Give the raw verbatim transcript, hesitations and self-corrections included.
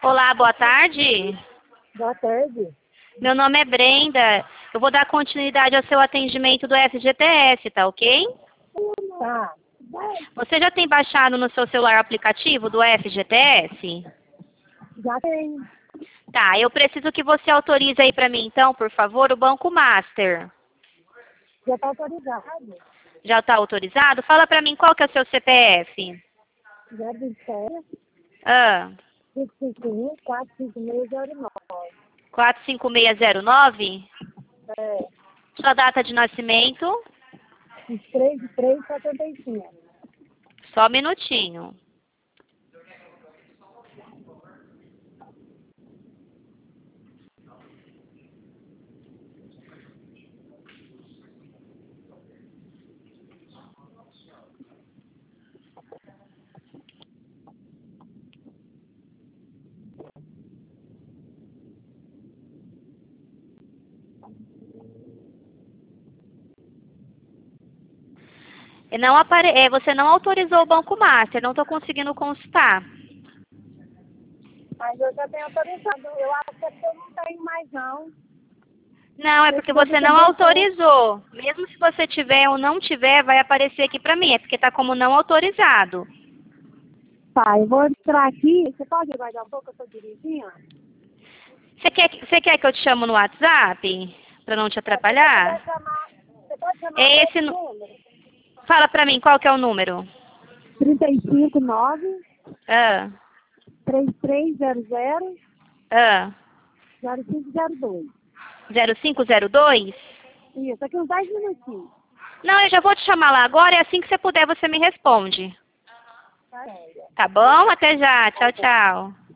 Olá, boa tarde. Boa tarde. Meu nome é Brenda. Eu vou dar continuidade ao seu atendimento do F G T S, tá ok? Tá. Você já tem baixado no seu celular o aplicativo do F G T S? Já tem. Tá, eu preciso que você autorize aí pra mim, então, por favor, o Banco Master. Já está autorizado. Já tá autorizado? Fala pra mim qual que é o seu C P F. zero vinte e sete, Ah, cinco cinco um, quatro cinco seis zero nove. quatro cinco seis zero nove. É. Sua data de nascimento. vinte e três de três de setenta e cinco. Só um minutinho. E Não apare... é, você não autorizou o Banco Master, não estou conseguindo constar. Mas eu já tenho autorizado. Eu acho que é porque eu não tenho mais, não. Não, é porque você não autorizou. Mesmo se você tiver ou não tiver, vai aparecer aqui para mim. É porque está como não autorizado. Tá, eu vou entrar aqui. Você pode guardar um pouco, eu estou dirigindo? Você quer, que- você quer que eu te chamo no WhatsApp? Para não te atrapalhar? Você pode chamar, você pode chamar É esse esse... nu- número? Fala para mim, qual que é o número? trinta e cinco, nove, Ah, três três zero zero, ah, zero cinco zero dois. zero cinco zero dois? Isso, aqui uns dez minutinhos. Não, eu já vou te chamar lá agora e assim que você puder você me responde. Tá? Tá bom? Até já. Tchau, tchau.